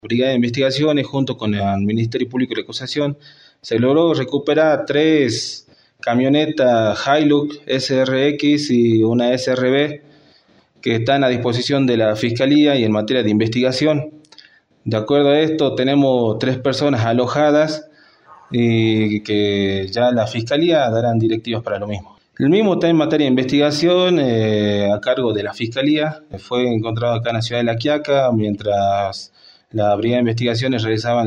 Brigada de Investigaciones, junto con el Ministerio Público de Acusación, se logró recuperar 3 camionetas Hilux SRX y una SRB que están a disposición de la Fiscalía y en materia de investigación. De acuerdo a esto, tenemos 3 personas alojadas y que ya la Fiscalía darán directivas para lo mismo. El mismo está en materia de investigación a cargo de la Fiscalía. Fue encontrado acá en la ciudad de La Quiaca mientras la Brigada de Investigaciones realizaban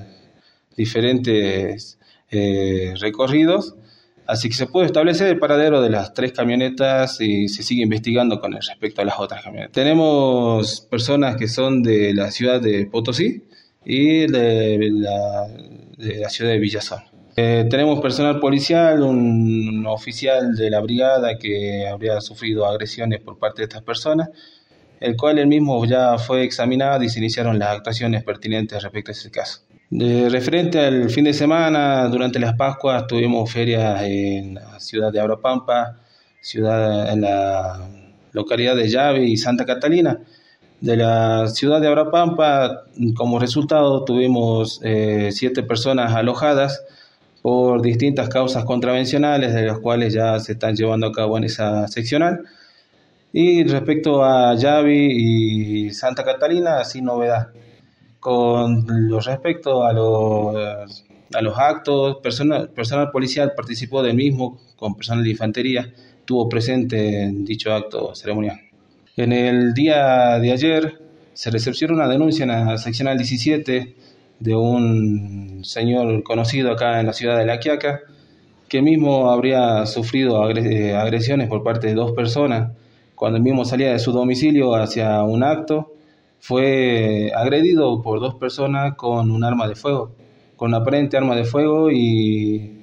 diferentes recorridos. Así que se puede establecer el paradero de las 3 camionetas y se sigue investigando con respecto a las otras camionetas. Tenemos personas que son de la ciudad de Potosí y de la ciudad de Villazón. Tenemos personal policial, un oficial de la brigada que habría sufrido agresiones por parte de estas personas, el cual él mismo ya fue examinado y se iniciaron las actuaciones pertinentes respecto a ese caso. Referente al fin de semana, durante las Pascuas tuvimos ferias en la ciudad de Abra-Pampa, en la localidad de Llave y Santa Catalina. De la ciudad de Abra-Pampa, como resultado, tuvimos 7 personas alojadas por distintas causas contravencionales, de las cuales ya se están llevando a cabo en esa seccional. Y respecto a Yavi y Santa Catalina, sin novedad. Con respecto a los actos, personal policial participó del mismo, con personal de infantería, estuvo presente en dicho acto ceremonial. En el día de ayer se recepcionó una denuncia en la seccional 17 de un señor conocido acá en la ciudad de La Quiaca, que mismo habría sufrido agresiones por parte de 2 personas. Cuando el mismo salía de su domicilio hacia un acto, fue agredido por 2 personas con un arma de fuego, con una aparente arma de fuego, y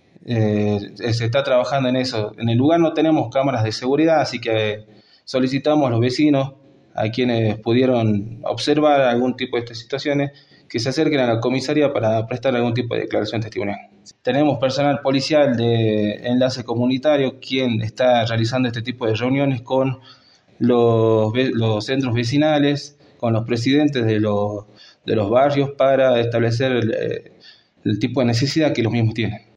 se está trabajando en eso. En el lugar no tenemos cámaras de seguridad, así que solicitamos a los vecinos, a quienes pudieron observar algún tipo de estas situaciones, que se acerquen a la comisaría para prestar algún tipo de declaración testimonial. Tenemos personal policial de enlace comunitario quien está realizando este tipo de reuniones con los centros vecinales, con los presidentes de los barrios, para establecer el tipo de necesidad que los mismos tienen.